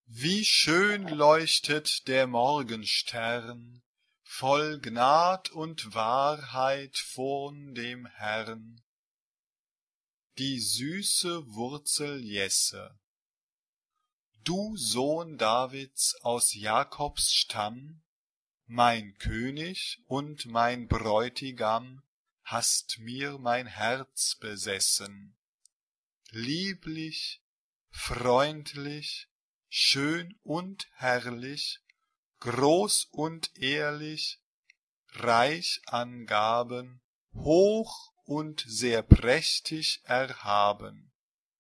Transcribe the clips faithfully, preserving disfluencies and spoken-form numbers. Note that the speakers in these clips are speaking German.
Wie schön leuchtet der Morgenstern, voll Gnad und Wahrheit von dem Herrn. Die süße Wurzel Jesse. Du Sohn Davids aus Jakobs Stamm, mein König und mein Bräutigam, hast mir mein Herz besessen. Lieblich, freundlich, schön und herrlich, groß und ehrlich, reich an Gaben, hoch und sehr prächtig erhaben.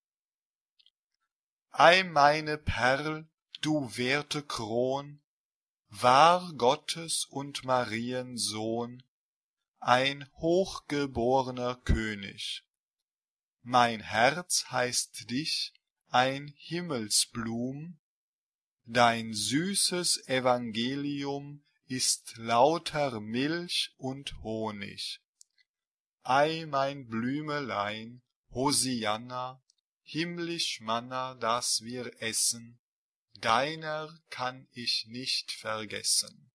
Ei meine Perl, du werte Kron, wahr Gottes und Marien Sohn, ein hochgeborner König. Mein Herz heißt dich ein Himmelsblum, dein süßes Evangelium ist lauter Milch und Honig. Ei mein Blümelein, Hosianna, himmlisch Manna, das wir essen, deiner kann ich nicht vergessen.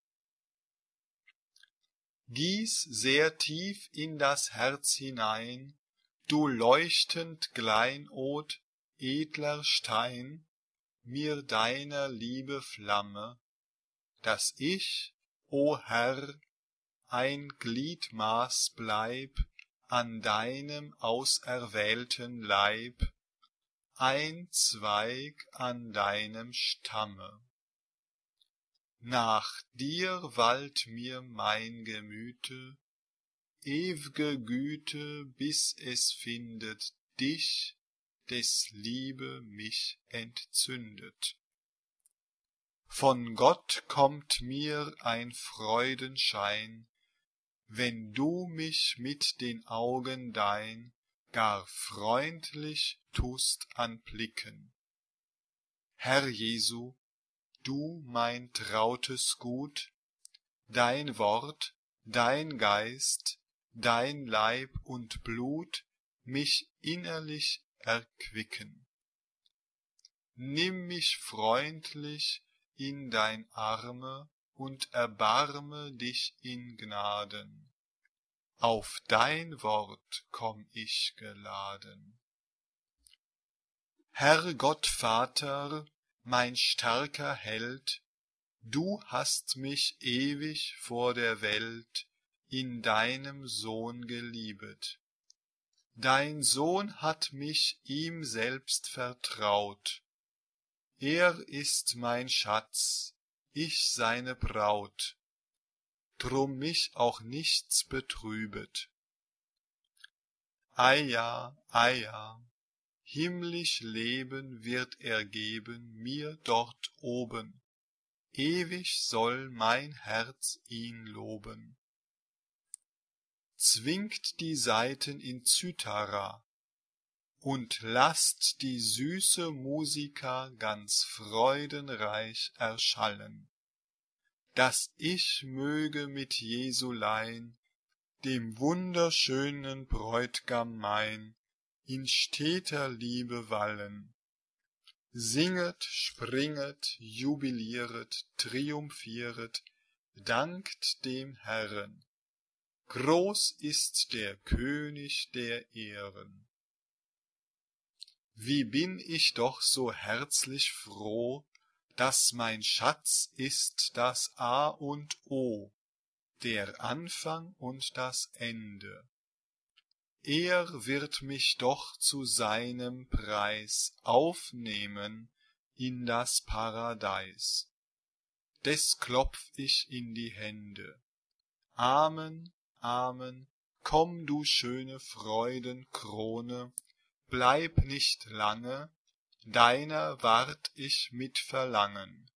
Gieß sehr tief in das Herz hinein, du leuchtend Kleinod, edler Stein, mir deiner Liebe Flamme, dass ich, o Herr, ein Gliedmaß bleib an deinem auserwählten Leib, ein Zweig an deinem Stamme. Nach dir wallt mir mein Gemüte, ew'ge Güte, bis es findet dich, des Liebe mich entzündet. Von Gott kommt mir ein Freudenschein, wenn du mich mit den Augen dein gar freundlich tust anblicken. Herr Jesu, du mein trautes Gut, dein Wort, dein Geist, dein Leib und Blut mich innerlich erquicken. Nimm mich freundlich in dein Arme und erbarme dich in Gnaden. Auf dein Wort komm ich geladen. Herr Gott Vater, mein starker Held, du hast mich ewig vor der Welt in deinem Sohn geliebet. Dein Sohn hat mich ihm selbst vertraut. Er ist mein Schatz, ich seine Braut, drum mich auch nichts betrübet. Eia, eia, himmlisch Leben wird er geben mir dort oben, ewig soll mein Herz ihn loben. Zwingt die Saiten in Zythara und lasst die süße Musika ganz freudenreich erschallen, dass ich möge mit Jesulein, dem wunderschönen Bräut'gam mein, in steter Liebe wallen. Singet, springet, jubilieret, triumphieret, dankt dem Herren. Groß ist der König der Ehren. Wie bin ich doch so herzlich froh, dass mein Schatz ist das A und O, der Anfang und das Ende. Er wird mich doch zu seinem Preis aufnehmen in das Paradeis. Des klopf ich in die Hände. Amen, Amen, komm du schöne Freudenkrone, bleib nicht lange, deiner wart ich mit Verlangen.